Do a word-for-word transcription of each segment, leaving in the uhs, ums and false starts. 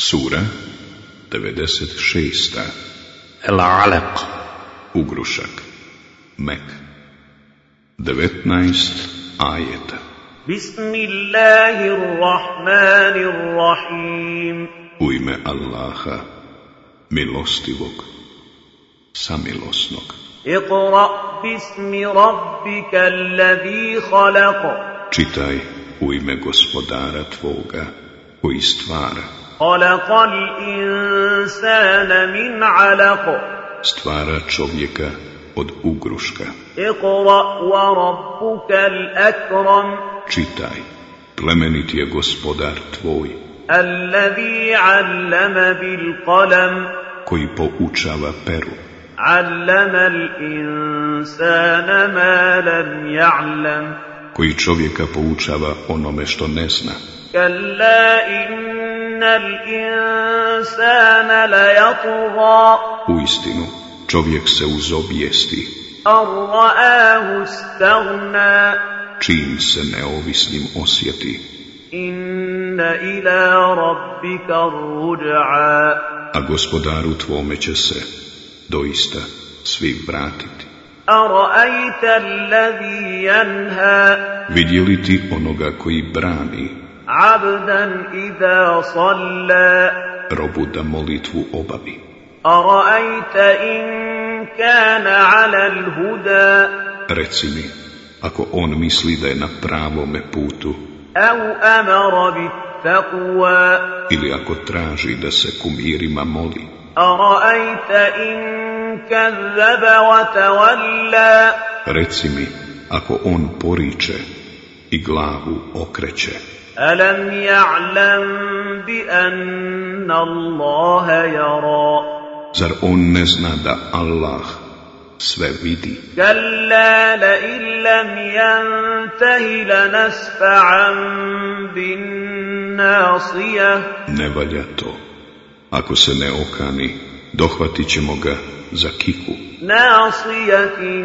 Sura devedeset šest. El-Alaq. Ugrušak. Mek. devetnaest ajeta. Bismillahirrahmanirrahim. U ime Allaha, milostivog, samilosnog. Iqra bismi rabbika alladhi khalaq. Čitaj u ime gospodara tvoga, koji stvara. Khalaqal insana min alaq. Stvara čovjeka od ugruška. Iqra wa rabbukal akram. Čitaj, plemenit je gospodar tvoj, Alladhi allama bil qalam. koji poučava peru. Allama al-insana ma lam ya'lam. Koji čovjeka poučava onome što ne zna. Kalla innal insana layatgha. Uistinu, čovjek se uzobijesti, Ar ra'ahu istaghna. čim se neovisnim osjeti, Inna ila rabbika ar-ruj'a. a gospodaru tvome će se doista svi vratiti. Ara'ayta alladhi yanha. Vidjeli ti onoga koji brani 'Abdan idha salla. robu da molitvu obavi? Ara'ayta in kana 'ala al-huda. Reci mi, ako on misli da je na pravome putu, Aw amara bit-taqwa. ili ako traži da se kumirima moli, Ara'ayta in kazzaba wa tawalla. reci mi, ako on poriče i glavu okreće, Alam ya'lam bi anna Allaha yara. zar on ne zna da Allah sve vidi? Kalla la in lam yantahi lanasfa'an bin nasiyah. Ne valja to. Ako se ne okani, dohvatit ćemo ga za kiku, Nasiyatin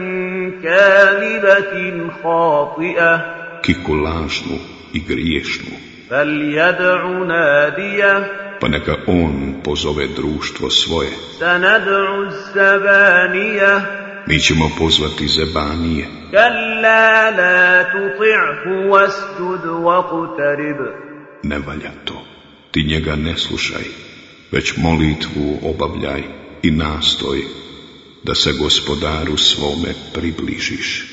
kalibatin khati'ah. kiku lažnu i griješnu. Falyad'u nadiyah. Pa neka on pozove društvo svoje. Sanad'u az-zabaniyah. Mi ćemo pozvati zebanije. Kalla la tuti'hu wasjud waqtarib. Ne valja to. Ti njega ne slušaj, već molitvu obavljaj i nastoj da se gospodaru svome približiš.